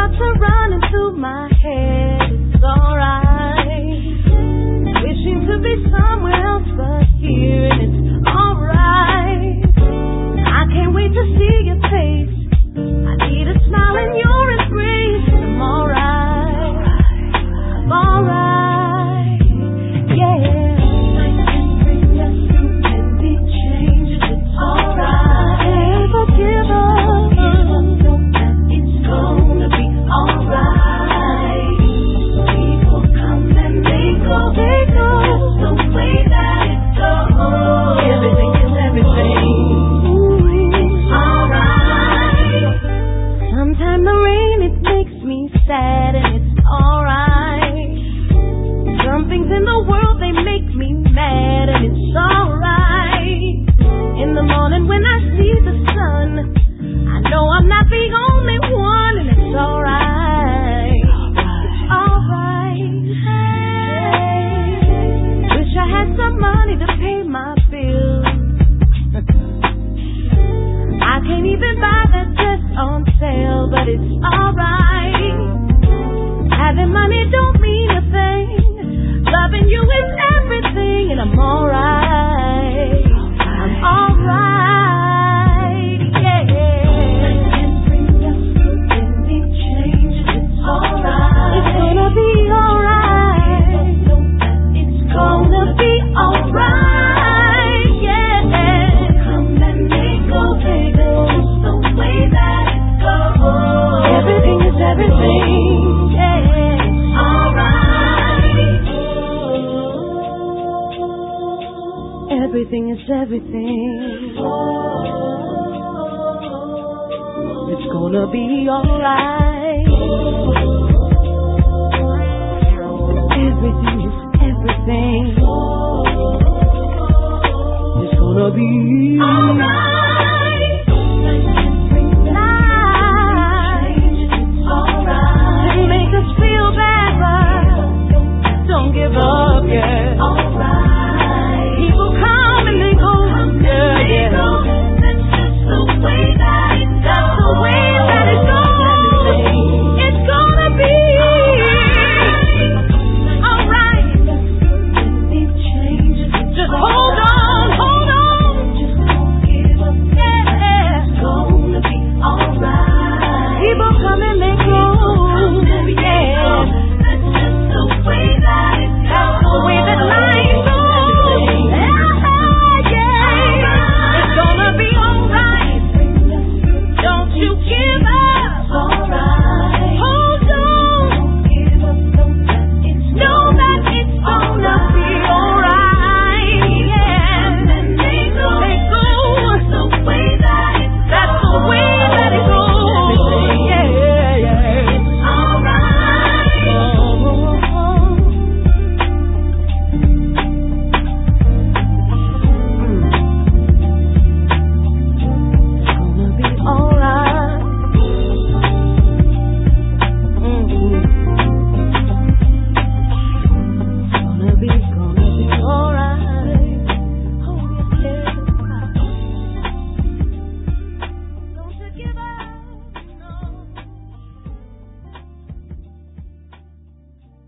thoughts are running through my head. It's alright. Wishing to be somewhere else but here, and it's alright. I can't wait to see your face. I need a smile in your embrace. I'm alright. I'm alright. Yeah. You can be changed. It's alright. Never give up. It's gonna be alright. People come and they go. Just the way that it goes. Everything is everything. It's alright. Sometimes the rain, it makes me sad, and it's alright. Some things in the world, they make me mad, and it's alright. In the morning when I see the sun, I know I'm not the only one, and it's alright. It's alright. Wish I had some money to pay my bills. I can't even buy that dress on sale, but it's alright. Having money don't mean a thing. Loving you is everything, and I'm alright. I'm alright, yeah. Any change, it's alright. It's gonna be alright. It's gonna be alright, yeah. Come and they go, baby, just the way that it goes. Everything is everything, yeah. Alright. Everything is everything. It's gonna be alright. Everything is everything. It's gonna be alright. Make us feel better. Don't give up, yeah. Alright. People come and they go. Yeah. That's just the way that it goes. That's the way that it goes. It's gonna be alright. Just hold on, hold on. Just don't give up. Yeah. It's gonna be alright. People come and